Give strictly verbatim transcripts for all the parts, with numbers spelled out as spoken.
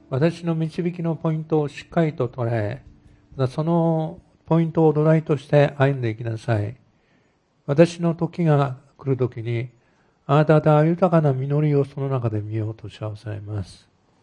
私の導きのポイントをしっかりと捉え、またそのポイントを土台として歩んでいきなさい。私の時が来るときに、あなた方は豊かな実りをその中で見ようと幸せます。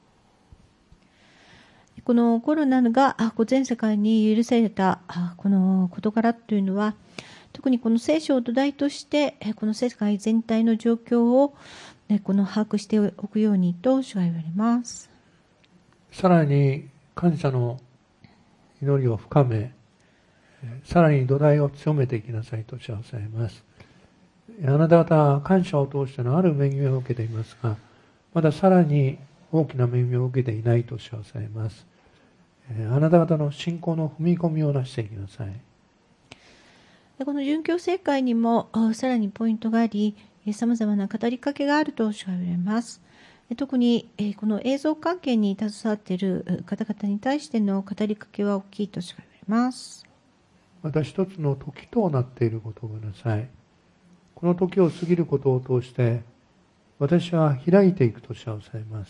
このコロナが全世界に許されたこの事柄というのは、特にこの聖書を土台としてこの世界全体の状況をこの把握しておくようにと主が言われます。 さらに感謝の祈りを深め、さらに土台を強めていきなさいと幸せます。あなた方は感謝を通してのある恵みを受けていますが、まださらに大きな恵みを受けていないと幸せます。あなた方の信仰の踏み込みをなしていきなさい。 この殉教聖会にもさらにポイントがあり、さまざまな語りかけがあると主が言われます。特にこの映像関係に携わっている方々に対しての語りかけは大きいと主が言われます。 また一つの時となっていることをごめんなさい。この時を過ぎることを通して私は開いていくと幸せます。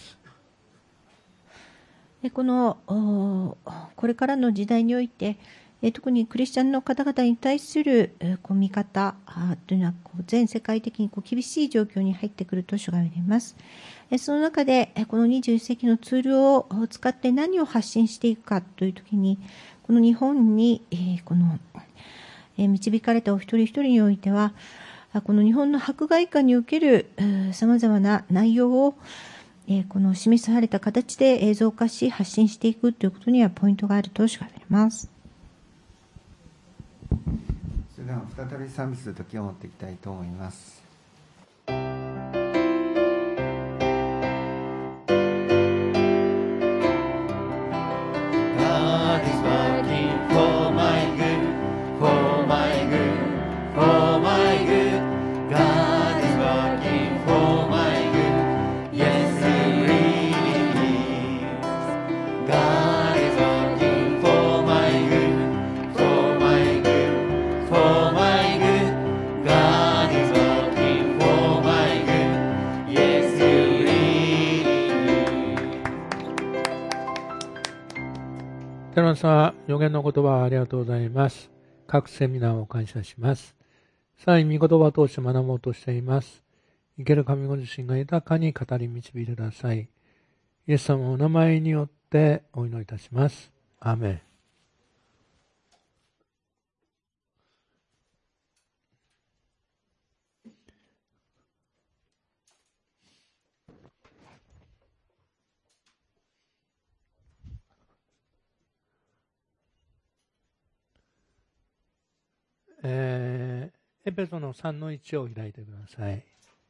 このこれからの時代において、特にクリスチャンの方々に対する見方というのは全世界的に厳しい状況に入ってくると主が言われます。その中でこのにじゅういっ世紀のツールを使って何を発信していくかというときに、この日本にこの導かれたお一人一人においては、この日本の迫害下におけるさまざまな内容をこの示された形で映像化し発信していくということにはポイントがあると主が言われます。 それでは再び賛美する時を持っていきたいと思います。 寺本さん、予言の言葉ありがとうございます。各セミナーを感謝します。さらに御言葉を通して学ぼうとしています。生ける神ご自身が豊かに語り導いてください。イエス様のお名前によってお祈りいたします。アーメン。えー、エペソのさんのいちを開いてください。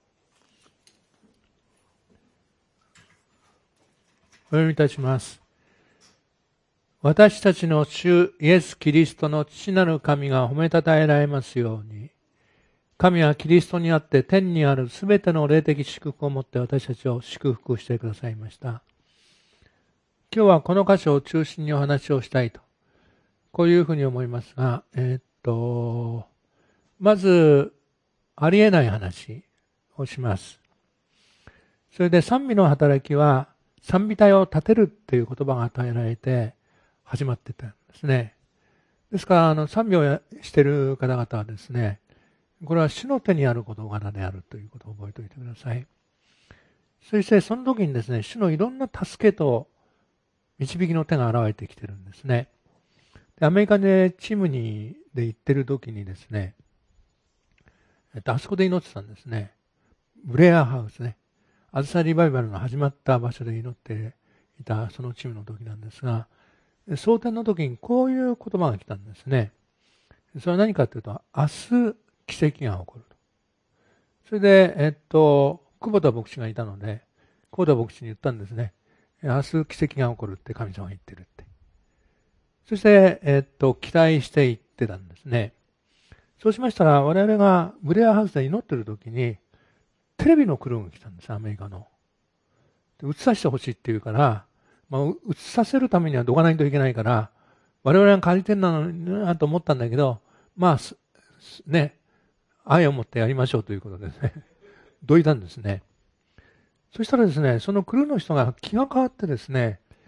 お読みいたします。私たちの主イエス・キリストの父なる神が褒めたたえられますように、神はキリストにあって天にあるすべての霊的祝福をもって私たちを祝福してくださいました。今日はこの箇所を中心にお話をしたいと、こういうふうに思いますが、えー、っと、まず、ありえない話をします。それで賛美の働きは、賛美隊を立てるっていう言葉が与えられて始まってたんですね。ですから、あの、賛美をしている方々はですね、これは主の手にある事柄であるということを覚えておいてください。そしてその時にですね、主のいろんな助けと導きの手が現れてきてるんですね。でアメリカでチームにで行ってる時にですね、えっと、あそこで祈ってたんですね。ブレアハウスね。アズサリバイバルの始まった場所で祈っていたそのチームの時なんですが、蒼天の時にこういう言葉が来たんですね。それは何かというと、明日奇跡が起こると。それで、えっと、久保田牧師がいたので、久保田牧師に言ったんですね。明日奇跡が起こるって神様が言ってるって。そして、えっと、期待して言ってたんですね。そうしましたら、我々がブレアハウスで祈ってる時に、テレビのクルーが来たんです、アメリカの。で映させてほしいって言うから、まあ、映させるためにはどかないといけないから、我々が借りてんなのになと思ったんだけど、まあ、ね、愛を持ってやりましょうということですね。どいたんですね。そしたらですね、そのクルーの人が気が変わってですね、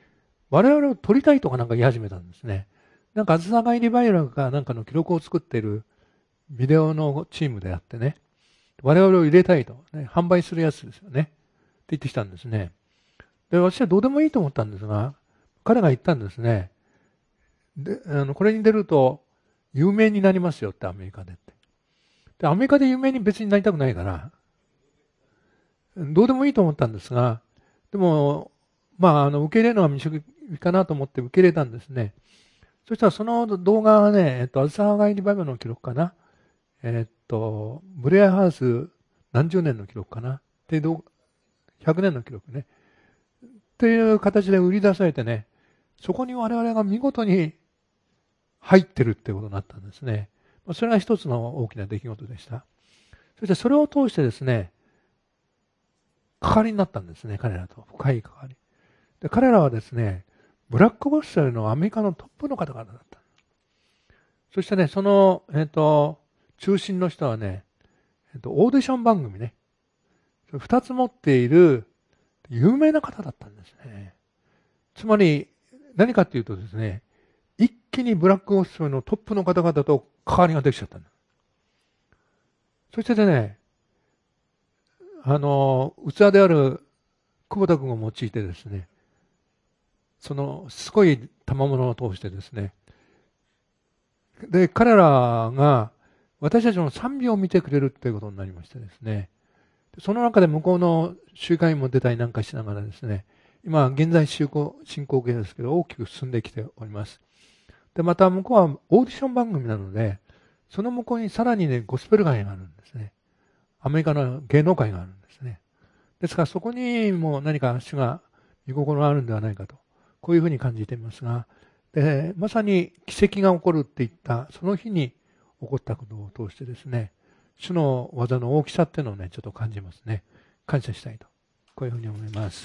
我々を撮りたいとかなんか言い始めたんですね。なんか、あずさがいリバイバルがなんかの記録を作っているビデオのチームであってね、我々を入れたいと、ね、販売するやつですよね。って言ってきたんですね。で、私はどうでもいいと思ったんですが、彼が言ったんですね。で、あの、これに出ると有名になりますよって、アメリカでって。で、アメリカで有名に別になりたくないから、どうでもいいと思ったんですが、でも、まあ、あの、受け入れるのが未熟かなと思って受け入れたんですね。そしたらその動画はね、えっと、あずさがいリバイバルの記録かな。えっと、ブレアハウス何十年の記録かな。っていう、ひゃくねんの記録ね。っていう形で売り出されてね、そこに我々が見事に入ってるってことになったんですね。それが一つの大きな出来事でした。そしてそれを通してですね、関わりになったんですね、彼らと。深い関わり。で、彼らはですね、ブラックゴスペルのアメリカのトップの方々だった。そしてね、その、えっと、中心の人はね、えっと、オーディション番組ね、二つ持っている有名な方だったんですね。つまり、何かっていうとですね、一気にブラックゴスペルのトップの方々と関わりができちゃったんだ。そしてね、あの、器である久保田君を用いてですね、その、すごい賜物を通してですね、で、彼らが私たちの賛美を見てくれるっていうことになりましてですね、その中で向こうの集会も出たりなんかしながらですね、今現在進行、進行形ですけど大きく進んできております。で、また向こうはオーディション番組なので、その向こうにさらにね、ゴスペル界があるんですね。アメリカの芸能界があるんですね。ですからそこにも何か主が見心があるんではないかと、こういうふうに感じていますが、で、まさに奇跡が起こるって言ったその日に起こったことを通してですね、主の技の大きさっていうのをね、ちょっと感じますね。感謝したいと。こういうふうに思います。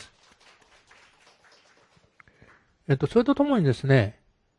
えっと、それとともにですね、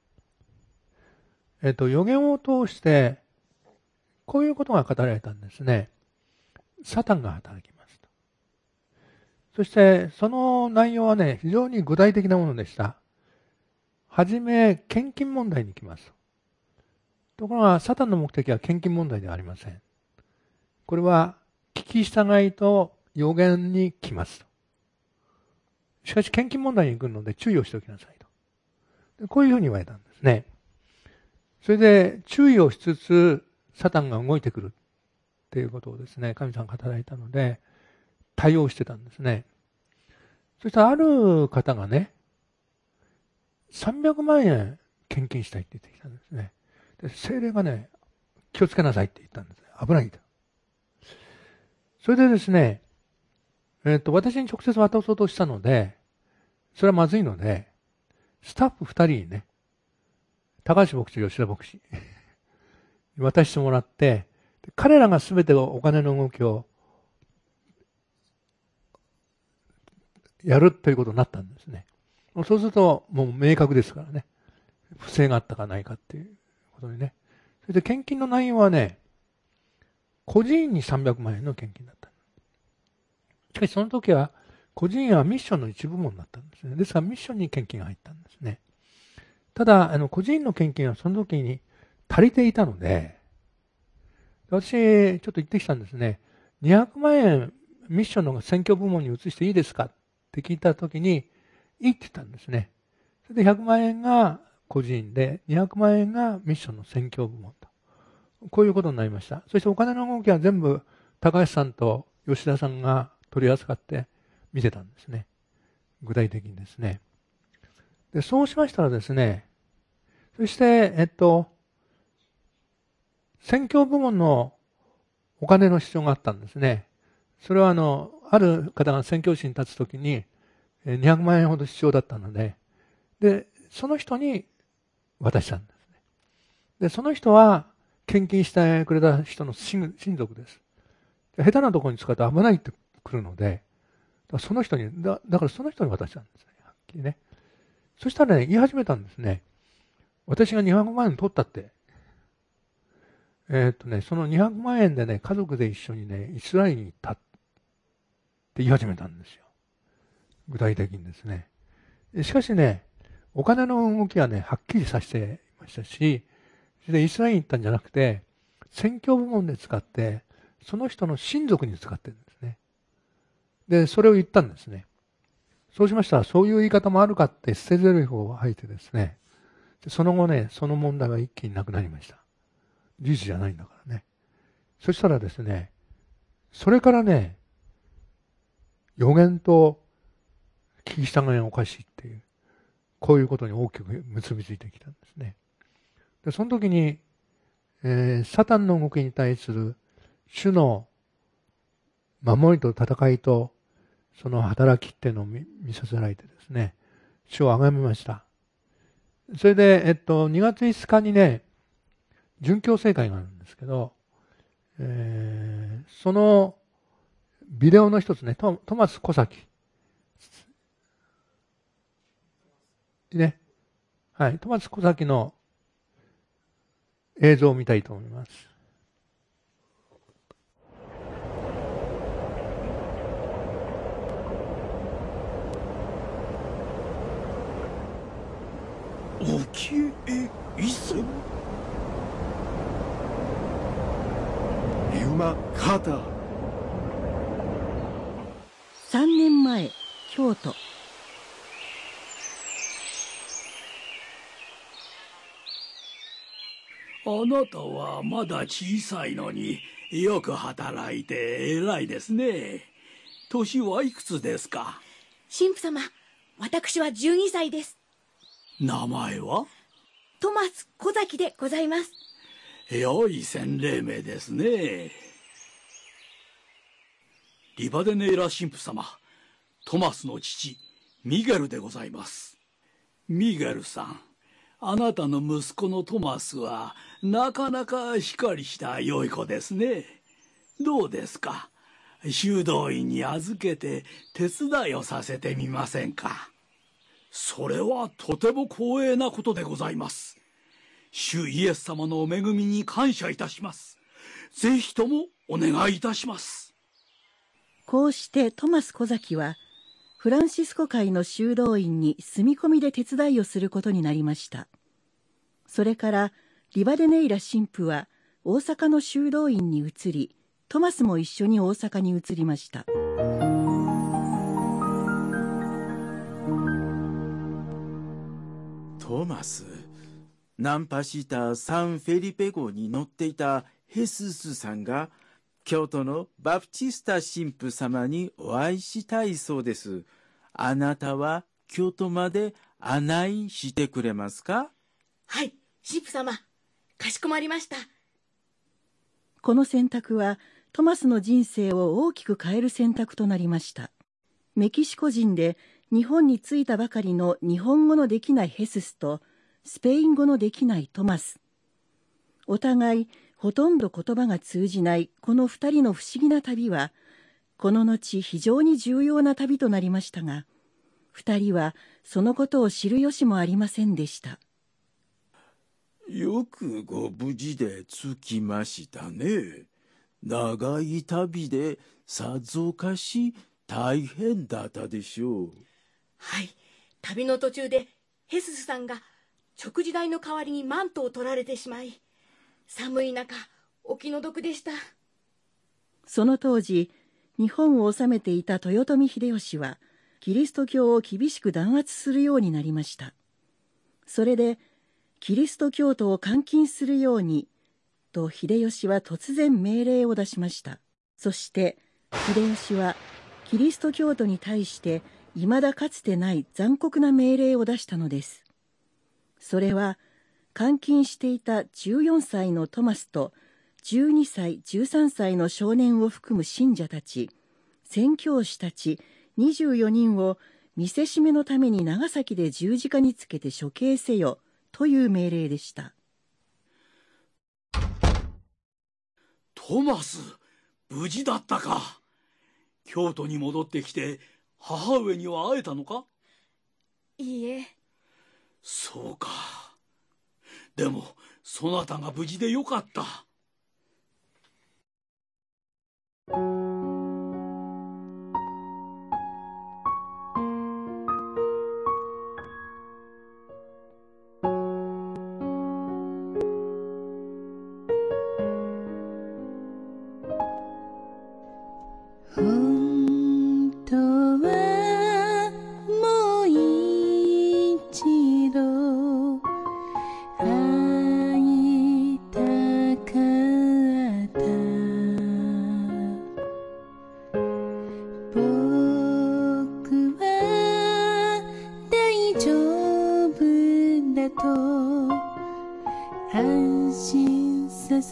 えっと、予言を通して、こういうことが語られたんですね。サタンが働きますと。そして、その内容はね、非常に具体的なものでした。はじめ、献金問題に来ます。ところが、サタンの目的は献金問題ではありません。これは、聞き従いと予言に来ますと。しかし、献金問題に来るので注意をしておきなさいと。こういうふうに言われたんですね。それで、注意をしつつ、サタンが動いてくるっていうことをですね、神様が語られたので、対応してたんですね。そしたら、ある方がね、さんびゃくまんえん献金したいって言ってきたんですね。で、聖霊がね、気をつけなさいって言ったんです。危ないと。それでですね、えっと、私に直接渡そうとしたので、それはまずいので、スタッフ二人にね、高橋牧師、吉田牧師、渡してもらって、彼らがすべてお金の動きをやるということになったんですね。そうすると、もう明確ですからね。不正があったかないかっていうことにね。それで献金の内容はね、個人にさんびゃくまんえんの献金だった。しかしその時は、個人はミッションの一部門だったんですね。ですからミッションに献金が入ったんですね。ただ、あの、個人の献金はその時に足りていたので、私、ちょっと言ってきたんですね。にひゃくまんえんミッションの選挙部門に移していいですかって聞いた時に、いいって言ったんですね。それでひゃくまんえんが個人で、にひゃくまんえんがミッションの選挙部門と。こういうことになりました。そしてお金の動きは全部高橋さんと吉田さんが取り扱って見せたんですね。具体的にですね。で、そうしましたらですね、そして、えっと、選挙部門のお金の必要があったんですね。それはあの、ある方が宣教師に立つときににひゃくまんえんほど必要だったので、で、その人に渡したんですね。で、その人は献金してくれた人の親族です。下手なところに使うと危ないってくるので、その人に、だだからその人に渡したんですね。はっきりね。そしたらね、言い始めたんですね。私がにひゃくまんえん取ったって。えー、っとね、そのにひゃくまんえんでね、家族で一緒にね、イスラエルに行ったって言い始めたんですよ。具体的にですね。しかしね、 お金の動きはね、はっきりさせていましたし、でイスラエルに行ったんじゃなくて、宣教部門で使って、その人の親族に使ってるんですね。で、それを言ったんですね。そうしましたら、そういう言い方もあるかって捨て台詞を吐いてですね、でその後ね、その問題が一気になくなりました。事実じゃないんだからね。そしたらですね、それからね、予言と聞き従いがおかしいっていう、こういうことに大きく結びついてきたんですね。で、その時に、えー、サタンの動きに対する主の守りと戦いと、その働きっていうのを 見, 見させられてですね、主を崇めました。それで、えっと、にがついつかにね、殉教聖会があるんですけど、えー、そのビデオの一つね、ト, トマス小崎。ね。はい、トマス小崎の映像を見たいと思います。 沖へ一線ユマカーター。 さんねんまえ、京都。 あなたはまだ小さいのによく働いて偉いですね。年はいくつですか？ 神父様、私はじゅうにさいです。 名前は？ トマス小崎でございます。 良い洗礼名ですね。リバデネーラ神父様、トマスの父ミゲルでございます。ミゲルさん、あなたの息子のトマスはなかなかしっかりした良い子ですね。どうですか？修道院に預けて手伝いをさせてみませんか？それはとても光栄なことでございます。主イエス様のお恵みに感謝いたします。ぜひともお願いいたします。 こうしてトマス小崎はフランシスコ会の修道院に住み込みで手伝いをすることになりました。それからリバデネイラ神父は大阪の修道院に移り、トマスも一緒に大阪に移りました。 トマス、ナンパしたサンフェリペ号に乗っていたヘススさんが京都のバプチスタ神父様にお会いしたいそうです。あなたは京都まで案内してくれますか？ はい、神父様、かしこまりました。 この選択はトマスの人生を大きく変える選択となりました。メキシコ人で日本に着いたばかりの日本語のできないヘススとスペイン語のできないトマス。お互いほとんど言葉が通じないこの二人の不思議な旅は、この後非常に重要な旅となりましたが、二人はそのことを知る由もありませんでした。 よくご無事で着きましたね。長い旅でさぞかし大変だったでしょう。 はい、旅の途中でヘススさんが食事代の代わりにマントを取られてしまい、寒い中お気の毒でした。 その当時日本を治めていた豊臣秀吉はキリスト教を厳しく弾圧するようになりました。それでキリスト教徒を監禁するようにと秀吉は突然命令を出しました。そして秀吉はキリスト教徒に対して未だかつてない残酷な命令を出したのです。それは監禁していたじゅうよんさいのトマスとじゅうにさい、じゅうさんさいの少年を含む信者たち、宣教師たちにじゅうよにんを見せしめのために長崎で十字架につけて処刑せよという命令でした。 トマス、無事だったか。京都に戻ってきて母上には会えたのか？ いいえ。 そうか。でもそなたが無事でよかった。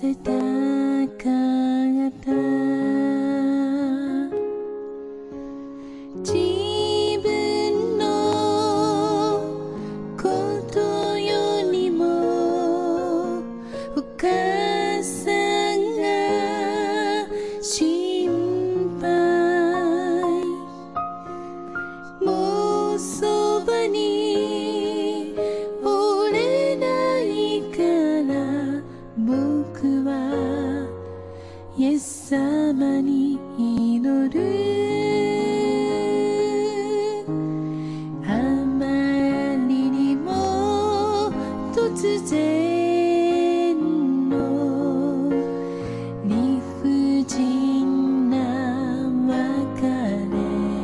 せたかった自分のことよりもお母さんが心配もうそばにおれないから僕はイエス様に祈る突然の理不尽な別れ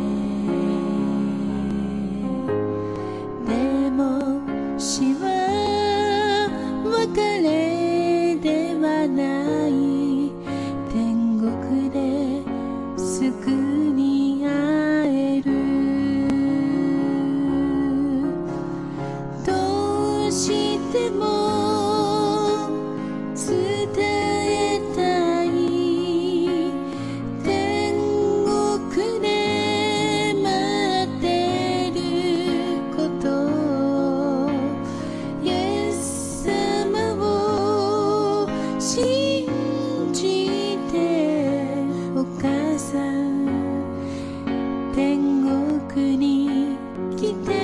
でも死は別れではない天国で救いに会えるどうしても伝えたい天国で待ってることイエス様を信じてお母さん天国に来て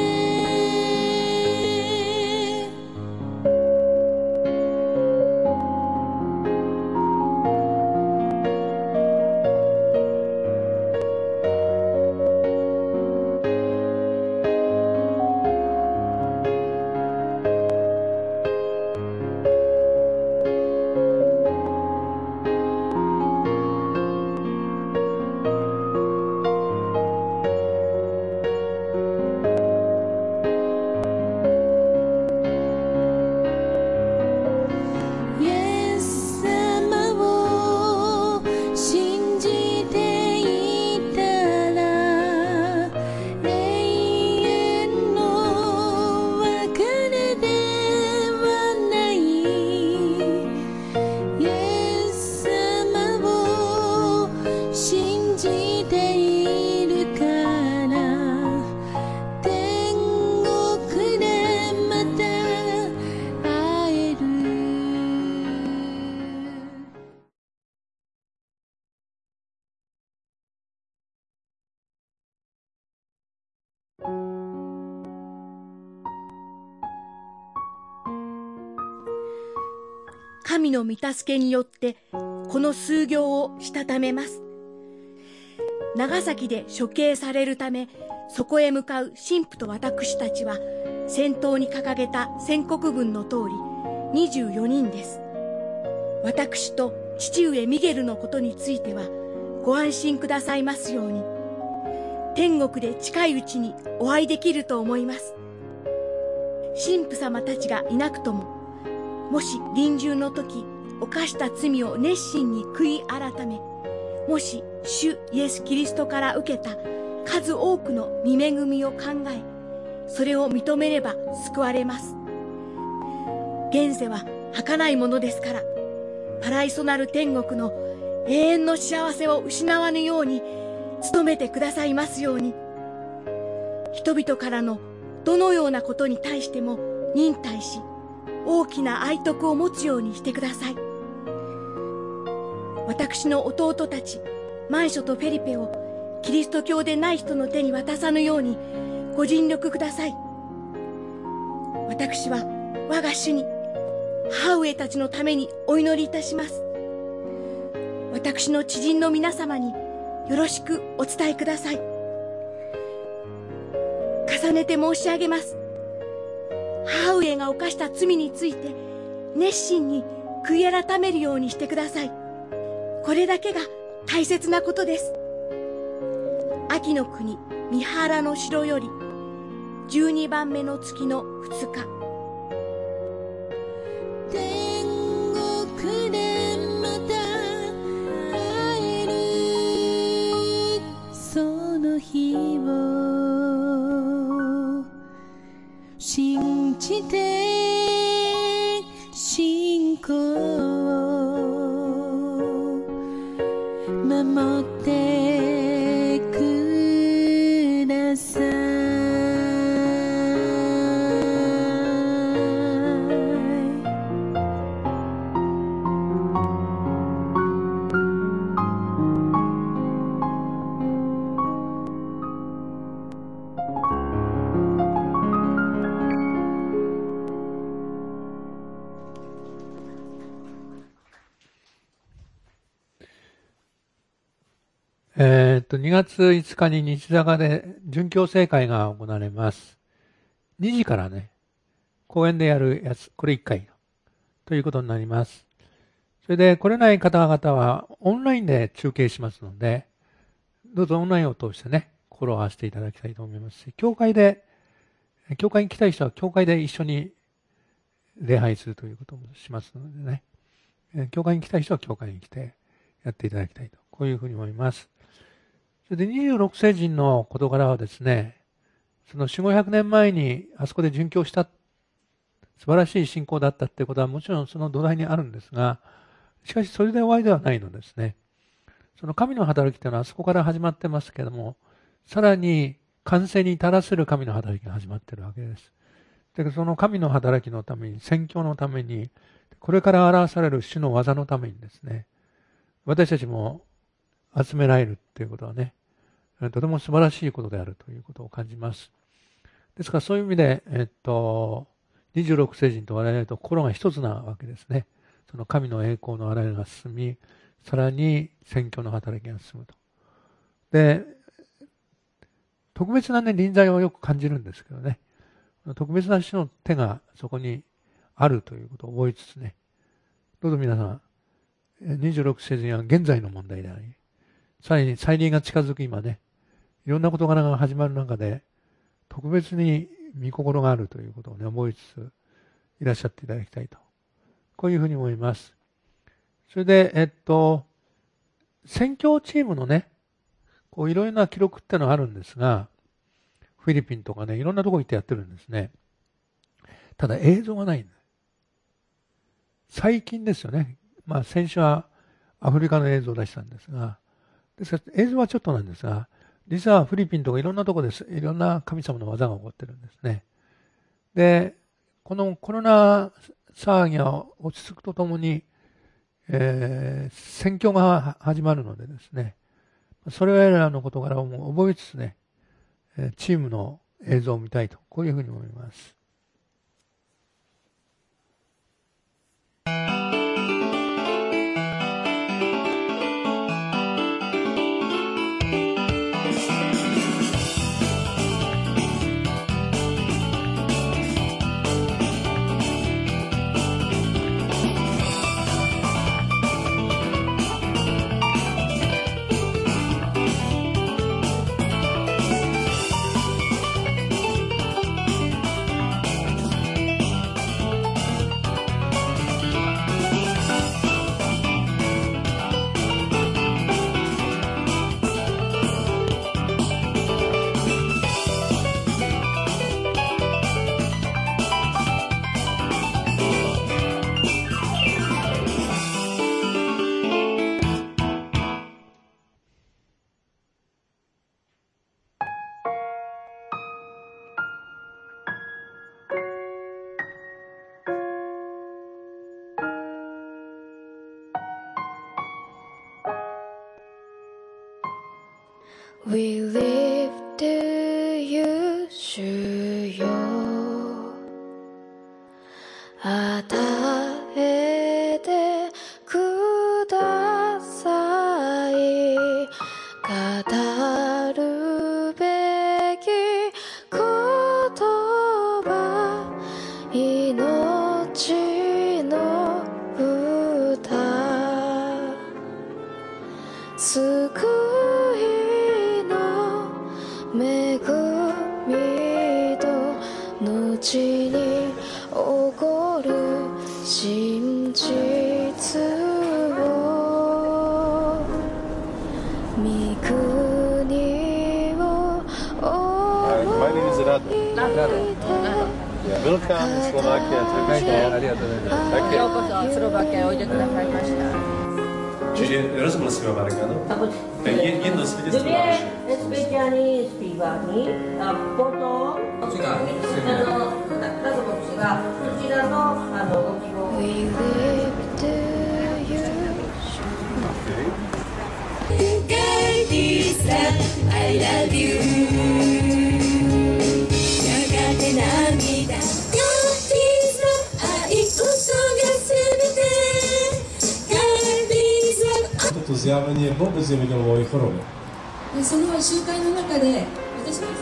神の御助けによってこの数行をしたためます。長崎で処刑されるためそこへ向かう神父と私たちは先頭に掲げた宣告文の通りにじゅうよにんです。私と父上ミゲルのことについてはご安心くださいますように。天国で近いうちにお会いできると思います。神父様たちがいなくとも、もし臨終の時犯した罪を熱心に悔い改め、もし主イエス・キリストから受けた数多くの御恵みを考え、それを認めれば救われます。現世は儚いものですから、パライソなる天国の永遠の幸せを失わぬように努めてくださいますように。人々からのどのようなことに対しても忍耐し、大きな愛徳を持つようにしてください。私の弟たちマンショとフェリペをキリスト教でない人の手に渡さぬようにご尽力ください。私は我が主に母上たちのためにお祈りいたします。私の知人の皆様によろしくお伝えください。重ねて申し上げます。母上が犯した罪について熱心に悔い改めるようにしてください。これだけが大切なことです。秋の国三原の城よりじゅうにばんめの月のふつか。 天国でまた会えるその日を信じて信仰と、にがついつかに西坂で殉教聖会が行われます。にじからね、公園でやるやつ、これいっかいということになります。それで来れない方々はオンラインで中継しますので、どうぞオンラインを通してね、心を合わせていただきたいと思いますし、教会で、教会に来たい人は教会で一緒に礼拝するということもしますのでね、教会に来たい人は教会に来てやっていただきたいと、こういうふうに思います。それでにじゅうろくせいじんの事柄はですね、そのよんひゃくごひゃくねんまえにあそこで殉教した素晴らしい信仰だったっていうことはもちろんその土台にあるんですが、しかしそれで終わりではないのですね。その神の働きというのはあそこから始まってますけれども、さらに完成に至らせる神の働きが始まっているわけです。で、その神の働きのために、宣教のために、これから表される主の技のためにですね、私たちも集められるということはね、とても素晴らしいことであるということを感じます。ですからそういう意味で、えっと、にじゅうろくせいじんと我々と心が一つなわけですね。その神の栄光の現れが進み、さらに宣教の働きが進むと。で、特別なね、臨在をよく感じるんですけどね。特別な主の手がそこにあるということを覚えつつね。どうぞ皆さん、にじゅうろくせいじんは現在の問題であり、さらに再臨が近づく今ね、いろんな事柄が始まる中で、特別に御心があるということをね、覚えつついらっしゃっていただきたいと。こういうふうに思います。それで、えっと、宣教チームのね、こういろいろな記録ってのがあるんですが、フィリピンとかね、いろんなとこ行ってやってるんですね。ただ映像がないんです。最近ですよね。まあ先週はアフリカの映像を出したんですが、ですから映像はちょっとなんですが、実はフィリピンとかいろんなところです。いろんな神様の技が起こってるんですね。で、このコロナ騒ぎが落ち着くとともに、えー、宣教が始まるのでですね、それらの事柄をも覚えつつね、チームの映像を見たいと、こういうふうに思います。 We live to you 主よ与えてください語るべき言葉命の歌救恵みと後に起こる真実を御国を思い出ようこそスロバキアへおいでくださいました。 Eres una ciudad americana. Yendo a España. España ni España ni foto. We live to you. I love you. やがて涙。 To zjavenie wobec Jego mojej choroby. でその集会の中で私は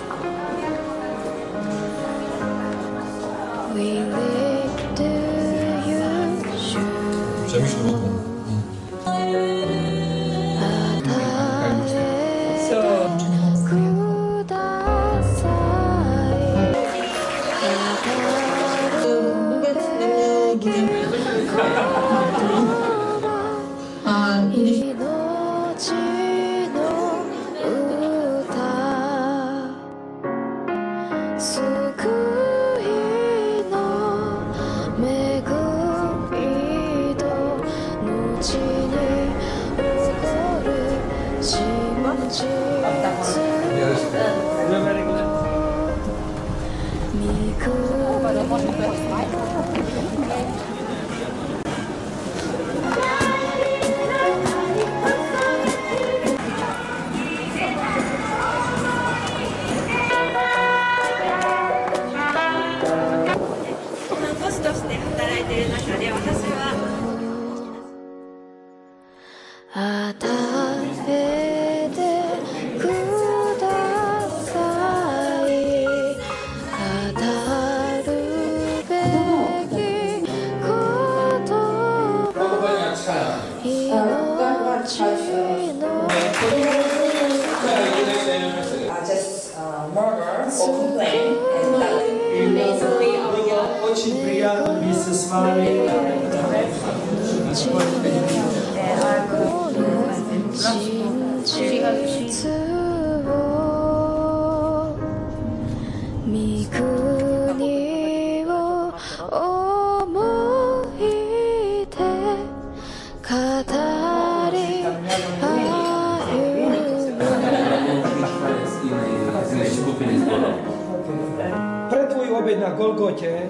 Pre tvůj oběd na Golgotě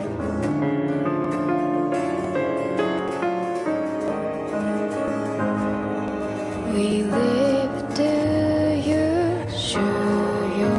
We live to you, show you.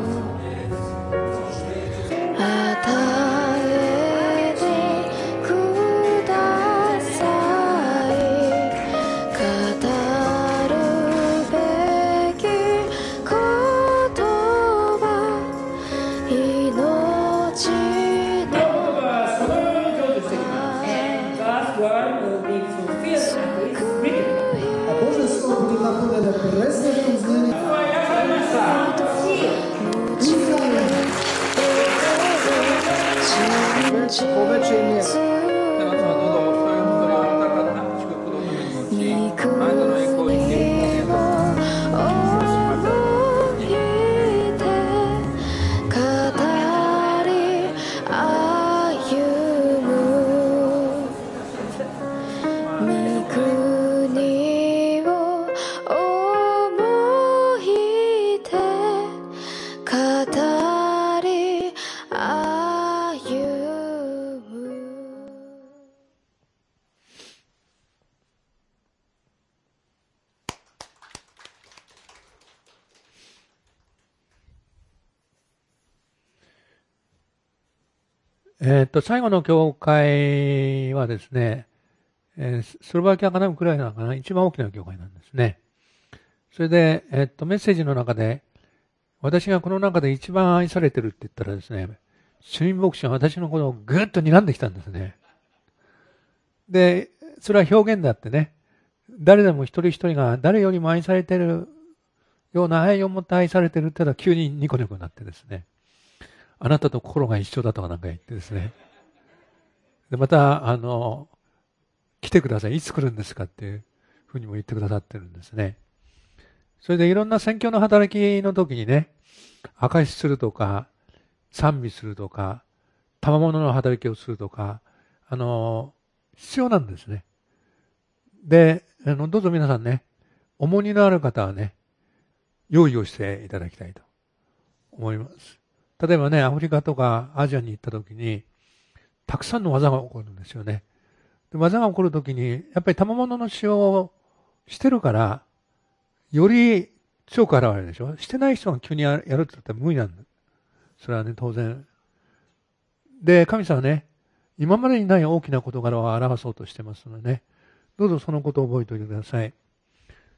えっと、最後の教会はですね、えー、スロバキアかな、ウクライナかな、一番大きな教会なんですね。それで、えっと、メッセージの中で、私がこの中で一番愛されてるって言ったらですね、主任牧師は私のことをぐっと睨んできたんですね。で、それは表現であってね、誰でも一人一人が誰よりも愛されてるような愛を持って愛されてるってのは急にニコニコになってですね、あなたと心が一緒だとかなんか言ってですね、でまた、あの、来てください、いつ来るんですかっていうふうにも言ってくださってるんですね。それでいろんな宣教の働きの時にね、証しするとか、賛美するとか、賜物の働きをするとか、あの、必要なんですね。で、あのどうぞ皆さんね、重荷のある方はね、用意をしていただきたいと思います。例えばね、アフリカとかアジアに行った時に、たくさんの技が起こるんですよね。で技が起こる時に、やっぱり賜物の使用をしてるから、より強く現れるでしょ。してない人が急にやるって言ったら無理なんだ。それはね、当然。で、神様はね、今までにない大きな事柄を表そうとしてますのでね、どうぞそのことを覚えておいてください。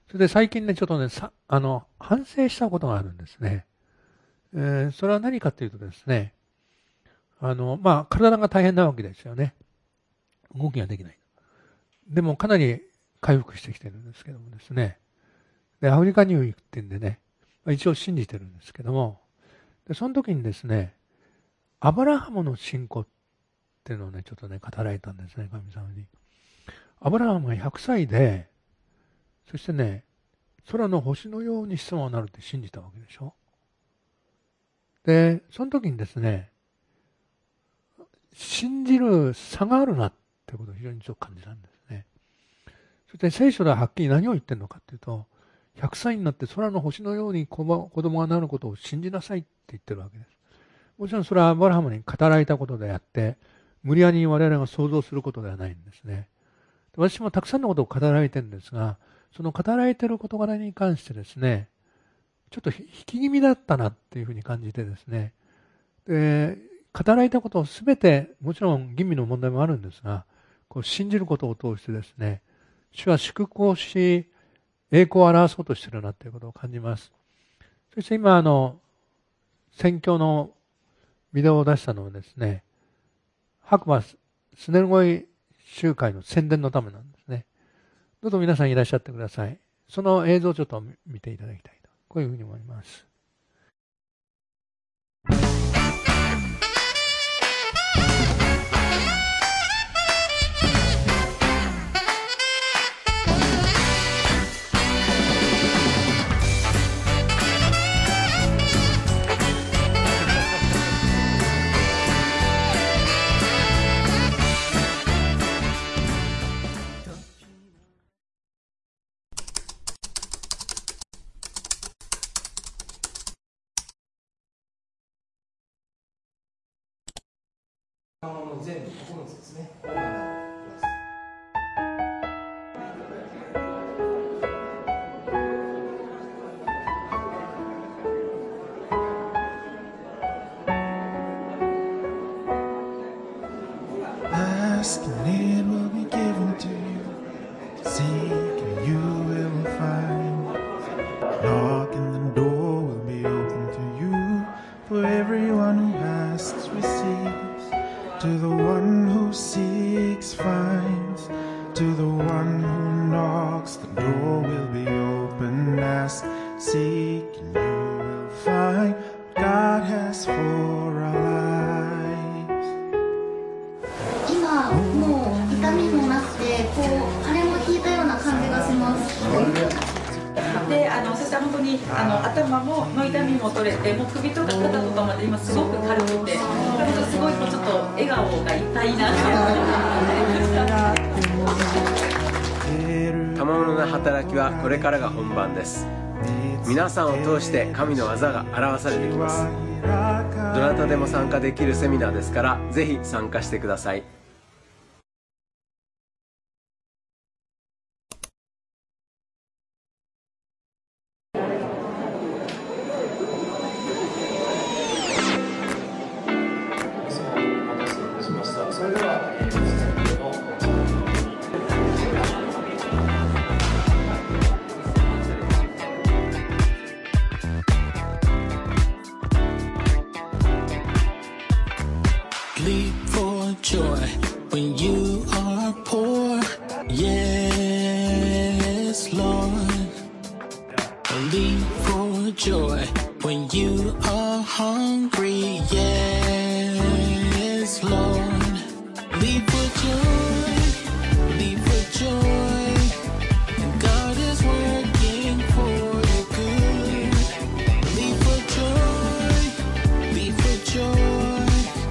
それで最近ね、ちょっとね、さあの反省したことがあるんですね。えー、それは何かというとですね、あの、まあ、体が大変なわけですよね。動きができない。でもかなり回復してきてるんですけどもですね。で、アフリカに行くってんでね、まあ、一応信じてるんですけども、でその時にですね、アブラハムの信仰っていうのをね、ちょっとね、語られたんですね、神様に。アブラハムがひゃくさいで、そしてね、空の星のように子孫になるって信じたわけでしょ。で、その時にですね、信じる差があるなってことを非常にちょっと感じたんですね。そして聖書でははっきり何を言ってるのかっていうと、ひゃくさいになって空の星のように子供がなることを信じなさいって言ってるわけです。もちろんそれはアブラハムに語られたことであって、無理やり我々が想像することではないんですね。私もたくさんのことを語られてるんですが、その語られている事柄に関してですね、ちょっと引き気味だったなっていうふうに感じてですね、で語られたことをすべて、もちろん吟味の問題もあるんですが、こう信じることを通してですね、主は祝福をし、栄光を表そうとしているなということを感じます。そして今、あの、宣教のビデオを出したのはですね、白馬スネルゴイ集会の宣伝のためなんですね。どうぞ皆さんいらっしゃってください。その映像をちょっと見ていただきたいと、こういうふうに思います。 全部ここのですね。 Ask and it will be given to you. Seek and you will find. Knock and the door will be open to you. For everyone who asks receives.To the one who seeks finds, to the one who knocks, the door will be open. Ask, seek, and you will find what God has for our lives. 今もう痛みもなくて、こう腫れも引いたような感じがします。 で、あのそして本当にあの頭もの痛みも取れて、もう首とか肩とかまで今すごく軽くて、本当すごいこうちょっと笑顔がいっぱいなっていう。 賜物の働きはこれからが本番です。皆さんを通して神の技が表されてきます。どなたでも参加できるセミナーですから、ぜひ参加してください。 Leap for joy when you are poor. Yes, Lord. Leap for joy when you are hungry. Yes, Lord. Leap for joy. Leap for joy. And God is working for your good. Leap for joy. Leap for joy.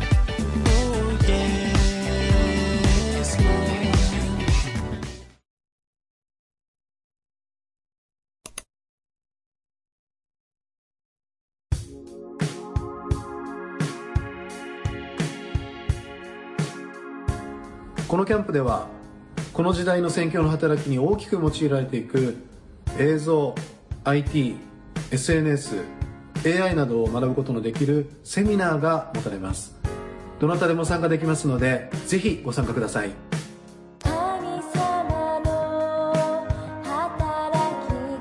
このキャンプではこの時代の宣教の働きに大きく用いられていく映像、アイティー、エスエヌエス、エーアイ などを学ぶことのできるセミナーが持たれます。どなたでも参加できますので、ぜひご参加ください。 神様の働き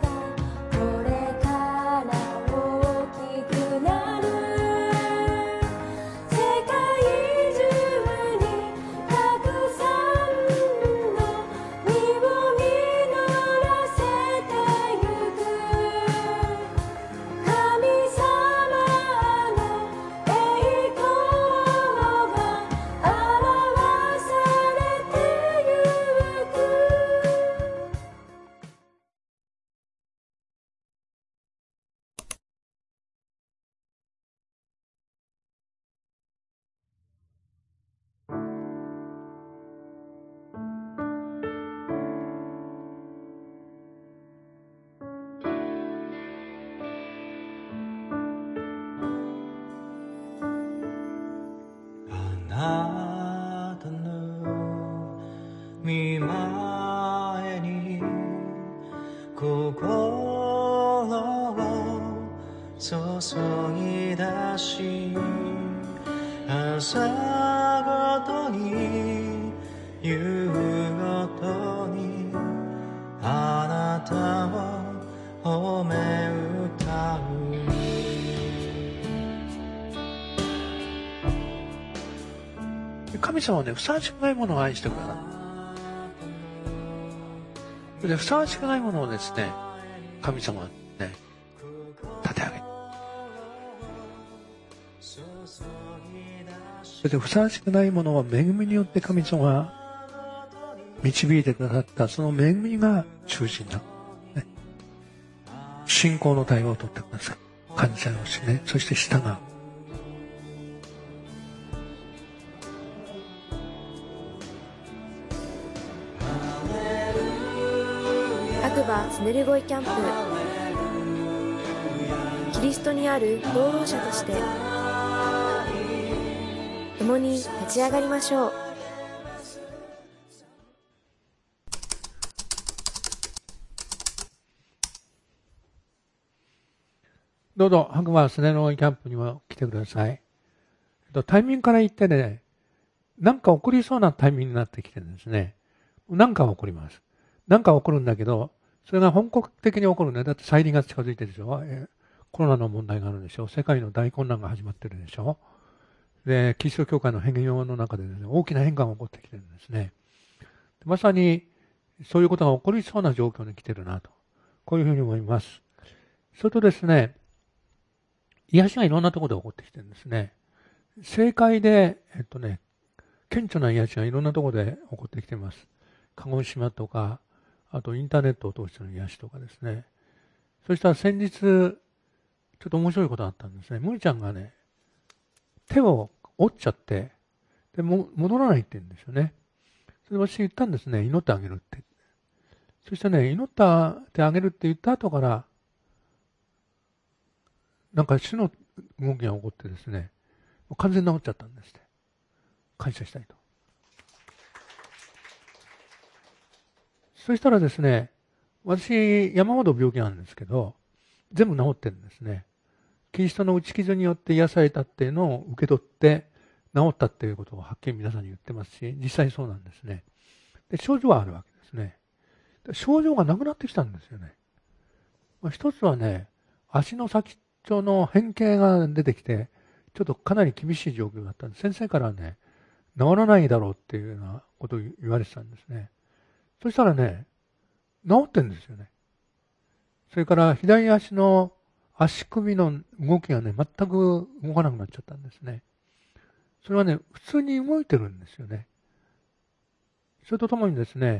注ぎ出し朝ごとに夕ごとにあなたを褒め歌う神様はね、ふさわしくないものを愛してくださる。で、ふさわしくないものをですね、神様はね、立て上げる。それでふさわしくないものは恵みによって神様が導いてくださった、その恵みが中心だ。ね、信仰の対応を取ってください。感謝をしね、そして従う。 白馬スネルゴイキャンプ、キリストにある労働者として共に立ち上がりましょう。 どうぞ白馬スネルゴイキャンプにも来てください。タイミングから言ってね、なんか起こりそうなタイミングになってきてるんですね。なんか起こります。なんか起こるんだけど、それが本格的に起こるね。だって再臨が近づいてるでしょ。えコロナの問題があるでしょ。世界の大混乱が始まってるでしょ。で、キリスト教会の変容の中で、ね、大きな変化が起こってきてるんですね。まさにそういうことが起こりそうな状況に来てるなと。こういうふうに思います。それとですね、癒しがいろんなところで起こってきてるんですね。正解で、えっとね、顕著な癒しがいろんなところで起こってきています。鹿児島とか、あとインターネットを通しての癒しとかですね。そしたら先日、ちょっと面白いことがあったんですね。むーちゃんがね、手を折っちゃって、でも戻らないって言うんですよね。それで私言ったんですね、祈ってあげるって。そしてね、祈ってあげるって言った後から、なんか主の動きが起こってですね、完全に治っちゃったんですって。感謝したいと。そしたらですね、私、山ほど病気なんですけど、全部治ってるんですね。キリストの打ち傷によって癒されたっていうのを受け取って、治ったっていうことをはっきり皆さんに言ってますし、実際そうなんですね。で、症状はあるわけですね。症状がなくなってきたんですよね。一つはね、足の先っちょの変形が出てきて、ちょっとかなり厳しい状況だったんで、先生からね、治らないだろうっていうようなことを言われてたんですね。そしたらね、治ってるんですよね。それから左足の足首の動きがね、全く動かなくなっちゃったんですね。それはね、普通に動いてるんですよね。それとともにですね、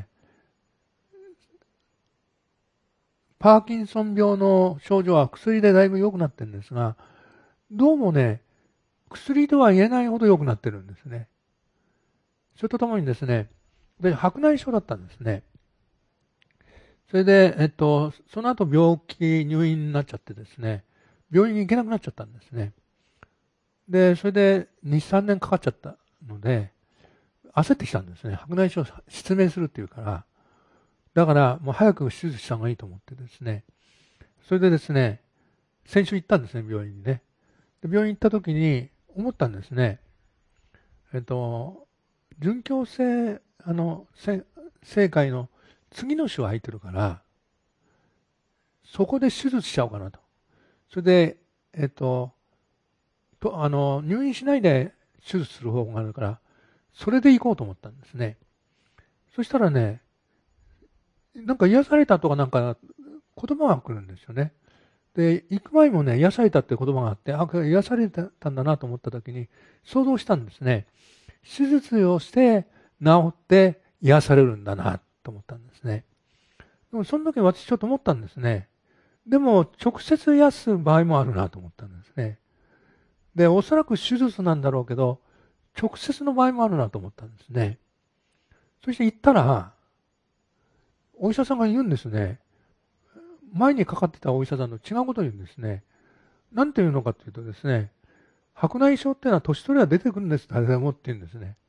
パーキンソン病の症状は薬でだいぶ良くなってるんですが、どうもね、薬とは言えないほど良くなってるんですね。それとともにですね、で白内障だったんですね。それで、えっと、その後病気、入院になっちゃってですね、病院に行けなくなっちゃったんですね。で、それでに、さんねんかかっちゃったので、焦ってきたんですね。白内障を失明するっていうから、だからもう早く手術した方がいいと思ってですね、それでですね、先週行ったんですね、病院にね。で病院行った時に思ったんですね。えっと、殉教生、あの、生会の次の週空いてるから、そこで手術しちゃおうかなと。それで、えっと、とあの入院しないで手術する方法があるから、それで行こうと思ったんですね。そしたらね、なんか癒されたとかなんか言葉が来るんですよね。で、行く前もね、癒されたって言葉があって、あ、癒されたんだなと思った時に想像したんですね。手術をして治って癒されるんだなと思ったんですね。でもその時に私ちょっと思ったんですね。でも直接癒す場合もあるなと思ったんですね。で、おそらく手術なんだろうけど、直接の場合もあるなと思ったんですね。そして行ったら、お医者さんが言うんですね。前にかかってたお医者さんの違うことを言うんですね。なんて言うのかというとですね、白内障っていうのは年取りは出てくるんです、誰でもって言うんですね。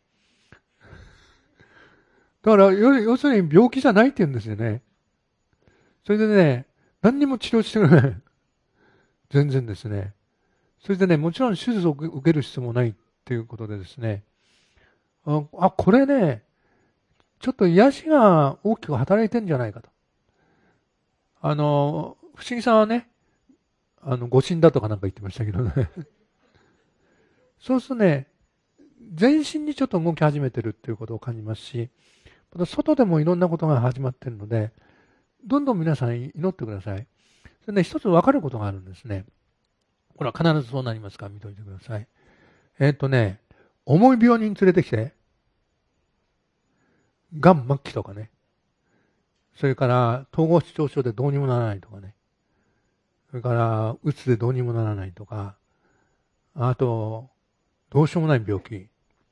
だから、要するに病気じゃないって言うんですよね。それでね、何にも治療してくれない。 全然ですね。それでね、もちろん手術を受ける必要もないっていうことでですね、あ、あこれね、ちょっと癒しが大きく働いてるんじゃないかと。あの、不思議さんはね、あの、誤診だとかなんか言ってましたけどね。そうするとね、全身にちょっと動き始めてるっていうことを感じますし、また外でもいろんなことが始まってるので、どんどん皆さん祈ってください。それで一つ分かることがあるんですね。これは必ずそうなりますから見ておいてください。えっとね、重い病人連れてきて、がん末期とかね、それから統合失調症でどうにもならないとかね、それからうつでどうにもならないとか、あと、どうしようもない病気。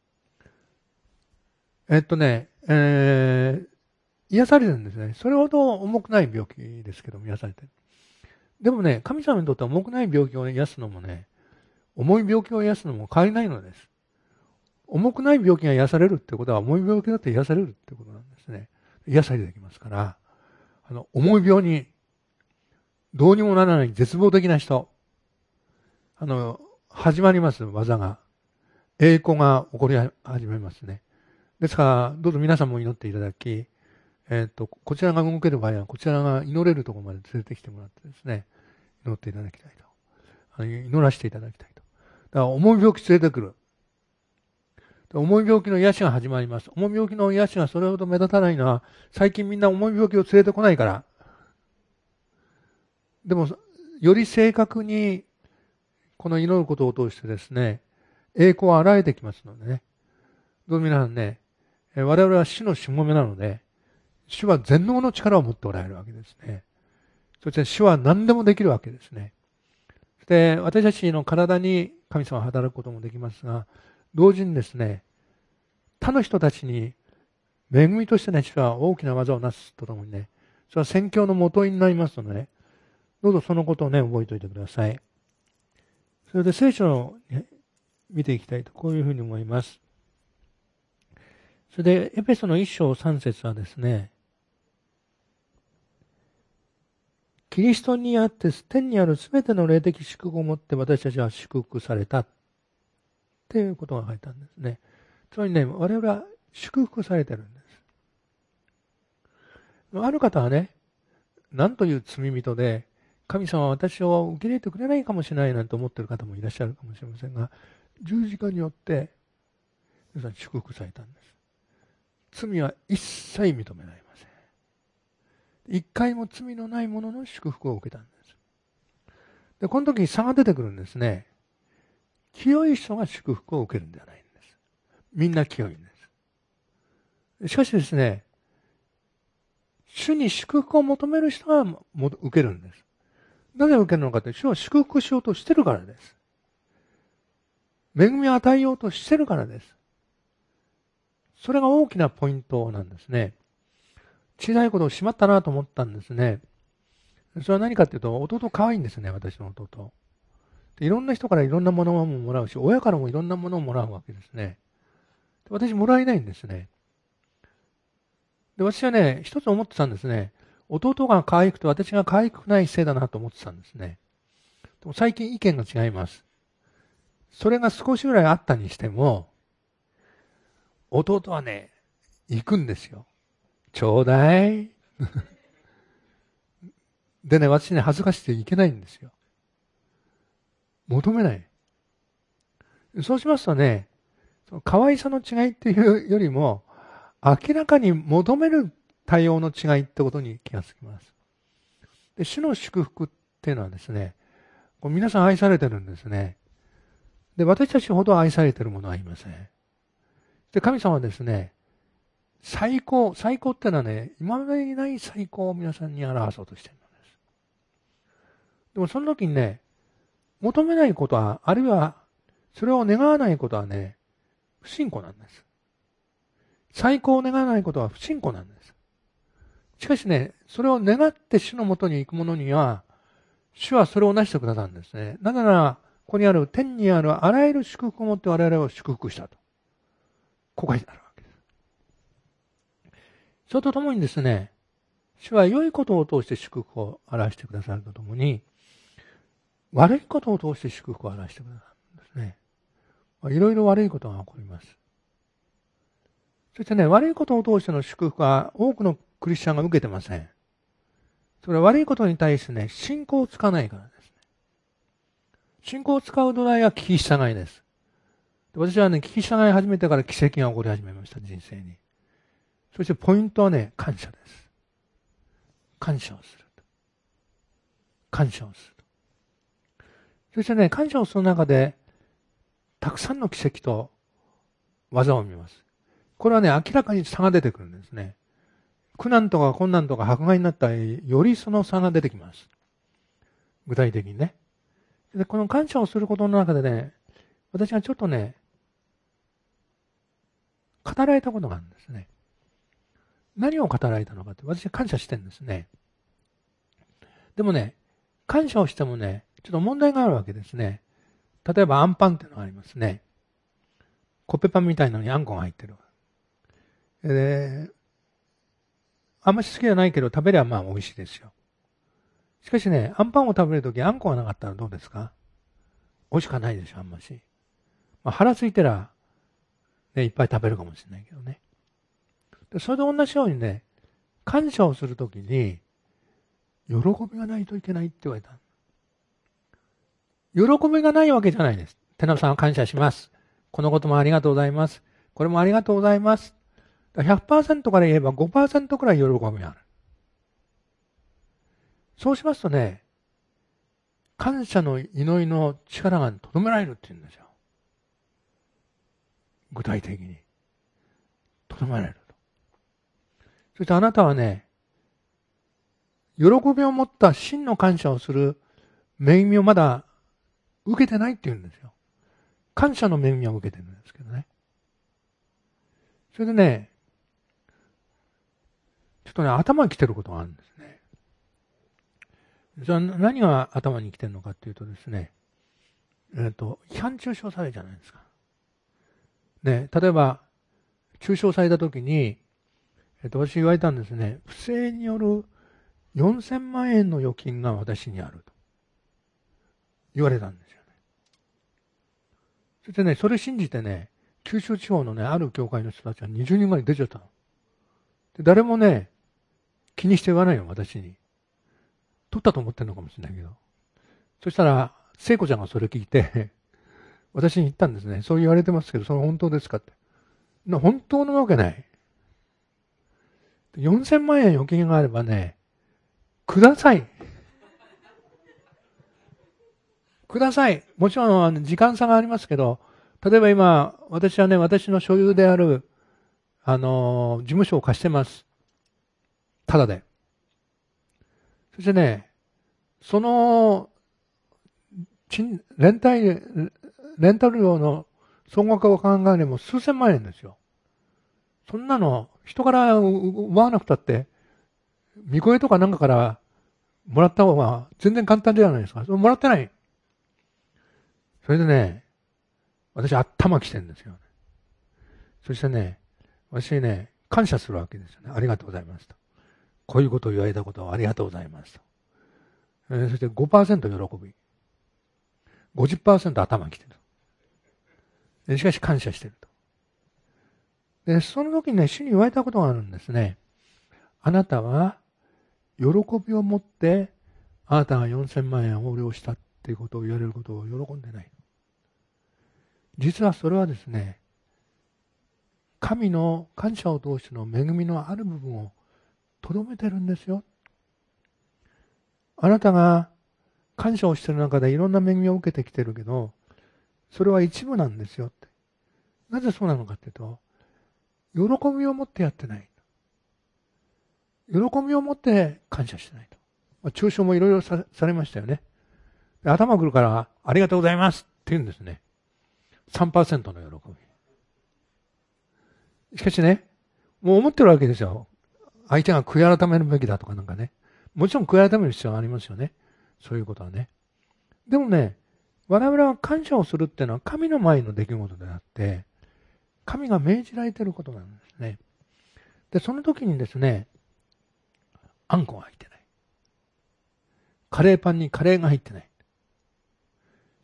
えっとね、えー、癒されてるんですね。それほど重くない病気ですけども癒されてる。でもね、神様にとっては重くない病気を癒すのもね、重い病気を癒すのも変わりないのです。重くない病気が癒されるってことは、重い病気だって癒されるってことなんですね。癒されてきますから、あの、重い病に、どうにもならない絶望的な人、あの、始まります、技が。栄光が起こり始めますね。ですから、どうぞ皆さんも祈っていただき、えっと、こちらが動ける場合は、こちらが祈れるところまで連れてきてもらってですね、祈っていただきたいと。あの祈らせていただきたいと。だから、重い病気連れてくる。重い病気の癒しが始まります。重い病気の癒しがそれほど目立たないのは、最近みんな重い病気を連れてこないから。でも、より正確に、この祈ることを通してですね、栄光を現れてきますのでね。どうも皆さんね、我々は主のしもべなので、主は全能の力を持っておられるわけですね。そして主は何でもできるわけですね。そして私たちの体に神様は働くこともできますが、同時にですね、他の人たちに恵みとしてね、主は大きな技をなすとともにね、それは宣教の元になりますのでね、どうぞそのことをね、覚えておいてください。それで聖書を、ね、見ていきたいと、こういうふうに思います。それで、エペソの一章三節はですね、キリストにあって天にあるすべての霊的祝福をもって私たちは祝福されたっていうことが書いてあるんですね。つまりね、我々は祝福されてるんです。ある方はね、なんという罪人で、神様は私を受け入れてくれないかもしれないなんて思っている方もいらっしゃるかもしれませんが、十字架によって皆さん祝福されたんです。罪は一切認められません。一回も罪のない者の祝福を受けたんです。で、この時に差が出てくるんですね。清い人が祝福を受けるんではないんです。みんな清いんです。しかしですね、主に祝福を求める人が受けるんです。なぜ受けるのかというと、主は祝福しようとしてるからです。恵みを与えようとしてるからです。それが大きなポイントなんですね。小さいことをしまったなと思ったんですね。それは何かというと、弟可愛いんですね、私の弟。でいろんな人からいろんなものももらうし、親からもいろんなものをもらうわけですね。で私もらえないんですね。で私はね、一つ思ってたんですね。弟が可愛くて私が可愛くないせいだなと思ってたんですね。でも最近意見が違います。それが少しぐらいあったにしても、弟はね、行くんですよ。ちょうだい。でね、私ね、恥ずかしくていけないんですよ。求めない。そうしますとね、その可愛さの違いっていうよりも、明らかに求める対応の違いってことに気がつきます。で、主の祝福っていうのはですね、こう皆さん愛されてるんですね。で、私たちほど愛されてるものはいません。で、神様はですね、最高、最高ってのはね、今までにない最高を皆さんに表そうとしているのです。でもその時にね、求めないことは、あるいはそれを願わないことはね、不信仰なんです。最高を願わないことは不信仰なんです。しかしね、それを願って主のもとに行く者には、主はそれをなしてくださるんですね。なぜなら、ここにある天にあるあらゆる祝福をもって我々を祝福したと。ここにあるわけです。それとともにですね、主は良いことを通して祝福を表してくださるとともに、 悪いことを通して祝福を表してくださるんですね。いろいろ悪いことが起こります。そしてね、悪いことを通しての祝福は多くのクリスチャンが受けてません。それは悪いことに対してね、信仰をつかないからですね。信仰を使う土台は聞き従いです。私はね、聞き従い始めてから奇跡が起こり始めました、人生に。そしてポイントはね、感謝です。感謝をすると。感謝をすると。そしてね、感謝をする中で、たくさんの奇跡と技を見ます。これはね、明らかに差が出てくるんですね。苦難とか困難とか迫害になったら、よりその差が出てきます。具体的にね。で、この感謝をすることの中でね、私がちょっとね、語られたことがあるんですね。何を語られたのかって、私は感謝してるんですね。でもね、感謝をしてもね、ちょっと問題があるわけですね。例えば、アンパンっていうのがありますね。コッペパンみたいなのにあんこが入ってる。で、あんまり好きじゃないけど、食べればまあ美味しいですよ。しかしね、アンパンを食べるときあんこがなかったらどうですか？美味しくはないでしょ、あんまし。まあ、腹空いたら、ね、いっぱい食べるかもしれないけどね。でそれと同じようにね、感謝をするときに、喜びがないといけないって言われた。喜びがないわけじゃないです。テナさんは感謝します。このこともありがとうございます。これもありがとうございます。ひゃくパーセント から言えば ごパーセント くらい喜びがある。そうしますとね、感謝の祈りの力がとどめられるって言うんですよ。具体的に。とどめられると。そしてあなたはね、喜びを持った真の感謝をする恵みをまだ受けてないって言うんですよ。感謝の恵みは受けてるんですけどね。それでね、ちょっとね、頭に来てることがあるんですね。じゃあ何が頭に来てるのかっていうとですね、えっと、批判中傷されるじゃないですか。ね、例えば、中傷されたときに、えっと、私言われたんですね、不正によるよんせんまんえんの預金が私にあると言われたんですよね。そしてね、それ信じてね、九州地方のね、ある教会の人たちはにじゅうにんぐらい出ちゃったの。で誰もね、気にして言わないよ、私に。取ったと思ってるのかもしれないけど。そしたら、聖子ちゃんがそれ聞いて、私に言ったんですね。そう言われてますけど、それ本当ですかって。本当のわけない。よんせんまんえん預金があればね、ください。ください。もちろん、時間差がありますけど、例えば今、私はね、私の所有である、あの、事務所を貸してます。ただで。そしてね、その、レンタル、レンタル料の総額を考えれば数千万円ですよ。そんなの、人から奪わなくたって、見声とかなんかからもらった方が全然簡単じゃないですか。それもらってない。それでね、私頭きてるんですよ。そしてね、私ね、感謝するわけですよね。ありがとうございますと。こういうことを言われたことをありがとうございますと。えー、そして ごパーセント 喜び。ごじゅっパーセント 頭きてる。しかし感謝してると。で、その時にね、主に言われたことがあるんですね。あなたは、喜びを持って、あなたがよんせんまんえんを横領したっていうことを言われることを喜んでない。実はそれはですね、神の感謝を通しての恵みのある部分をとどめてるんですよ。あなたが感謝をしている中でいろんな恵みを受けてきてるけど、それは一部なんですよって。なぜそうなのかっていうと、喜びを持ってやってない。喜びを持って感謝してないと。まあ、中傷もいろいろされましたよね。頭くるからありがとうございますって言うんですね。さんパーセント の喜び。しかしね、もう思ってるわけですよ。相手が悔い改めるべきだとかなんかね。もちろん悔い改める必要はありますよね。そういうことはね。でもね、我々は感謝をするっていうのは神の前の出来事であって、神が命じられていることなんですね。で、その時にですね、あんこが入ってない。カレーパンにカレーが入ってない。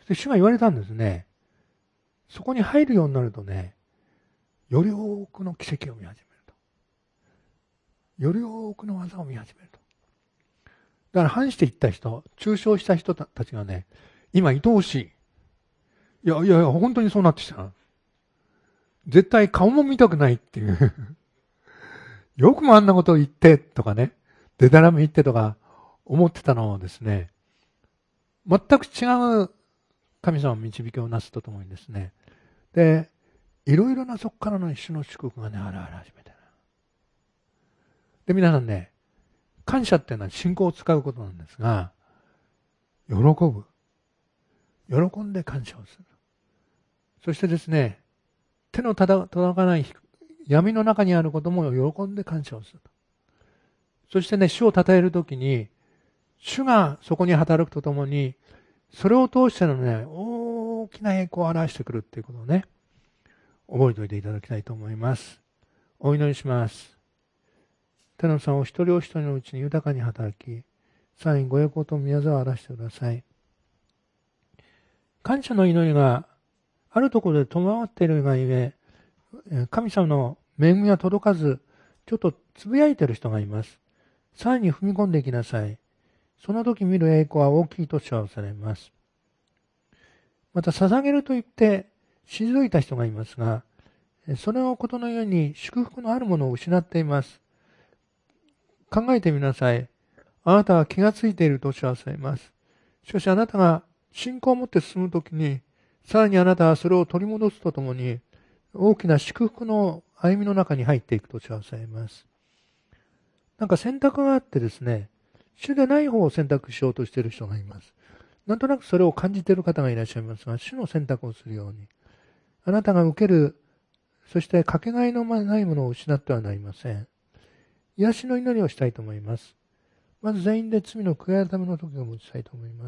そして主が言われたんですね。そこに入るようになるとね、より多くの奇跡を見始めると。より多くの技を見始めると。だから反していった人、中傷した人たちがね、今愛おしい。いやいやいや、本当にそうなってきた。絶対顔も見たくないっていう。よくもあんなことを言ってとかね、でたらめ言ってとか思ってたのをですね、全く違う神様の導きをなすとともにですね、で、いろいろなそこからの主の祝福がね、現れ始めてる。で、皆さんね、感謝っていうのは信仰を使うことなんですが、喜ぶ。喜んで感謝をする。そしてですね、手の届かない闇の中にあることも喜んで感謝をする。そしてね、主を称えるときに、主がそこに働くとともに、それを通してのね、大きな栄光を表してくるっていうことをね、覚えておいていただきたいと思います。お祈りします。天のさんお一人お一人のうちに豊かに働き、さらにご栄光と宮沢を表してください。感謝の祈りがあるところで戸惑っているがゆえ、神様の恵みが届かず、ちょっとつぶやいている人がいます。さらに踏み込んでいきなさい。その時見る栄光は大きいと知らされます。また、捧げると言って退いた人がいますが、そのことのように祝福のあるものを失っています。考えてみなさい。あなたは気がついていると知らされます。しかしあなたが信仰を持って進むときに、さらにあなたはそれを取り戻すとともに、大きな祝福の歩みの中に入っていくと知らされます。なんか選択があってですね、主でない方を選択しようとしている人がいます。なんとなくそれを感じている方がいらっしゃいますが、主の選択をするように。あなたが受ける、そしてかけがえのないものを失ってはなりません。癒しの祈りをしたいと思います。まず全員で罪の悔い改めの時を持ちたいと思います。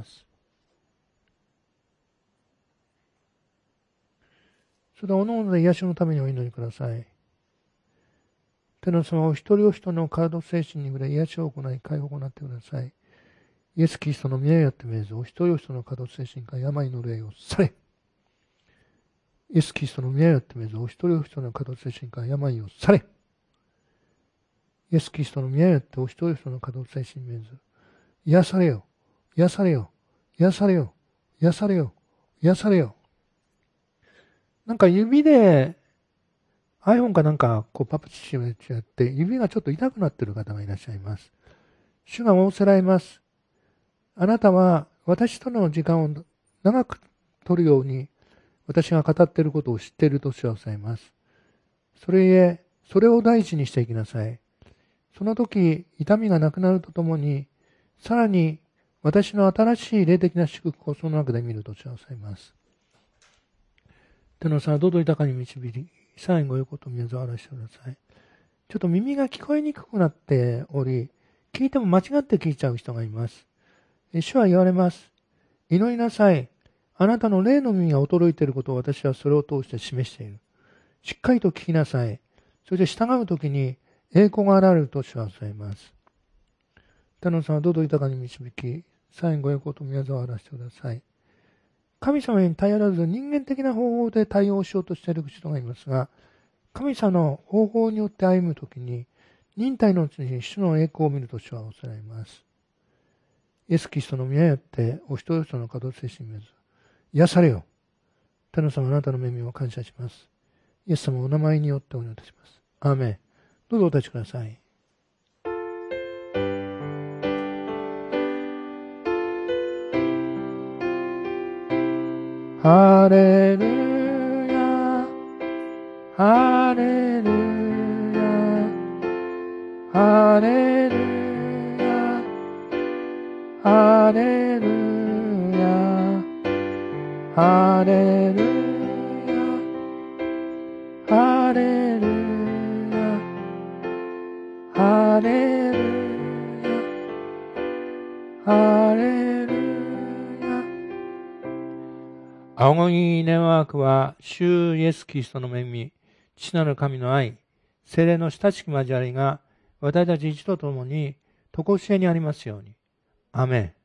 それではおのおので癒しのためにお祈りください。天の様お一人お一人の体と精神に触れ癒しを行い解放を行ってください。イエス・キリストの宮よって命ずお一人お一人の体と精神から病の霊を去れ。イエス・キリストの宮よって命ずお一人お一人の体と精神から病を去れ。イエス・キリストの宮よってお一人お一人の体と精神に命ず癒されよ、癒されよ、癒されよ、癒されよ、癒されよ。なんか指で iPhone かなんかこうパプチチやって指がちょっと痛くなっている方がいらっしゃいます。主が仰せられます。あなたは私との時間を長く取るように私が語っていることを知っていると主は仰せられます。それゆえ、それを第一にしていきなさい。その時、痛みがなくなるとともに、さらに私の新しい霊的な祝福をその中で見ると主は仰せられます。天のさんはどうぞ豊かに導き、さらにご栄光と宮沢を表してください。ちょっと耳が聞こえにくくなっており、聞いても間違って聞いちゃう人がいます。主は言われます。祈りなさい。あなたの霊の耳が衰えていることを私はそれを通して示している。しっかりと聞きなさい。そして従うときに栄光が現れると主は仰せます。天のさんはどうぞ豊かに導き、さらにご栄光と宮沢を表してください。神様に頼らず人間的な方法で対応しようとしている人がいますが、神様の方法によって歩むときに、忍耐のうちに主の栄光を見ると主は仰せられます。イエス・キリストの宮によって、お一人お一人の門精神にず癒されよ。天の様あなたの恵みを感謝します。イエス様お名前によってお祈りいたします。アーメン。どうぞお立ちください。ハレルヤ、ハレルヤ、ハレルヤ、ハレルヤ、ハレルヤ、ハレルヤ、ハレルヤ、ハレルヤ。青森ネワークは、主イエスキリストの恵み、父なる神の愛、聖霊の親しき交わりが、私たち一同ともに、とこしえにありますように。アメン。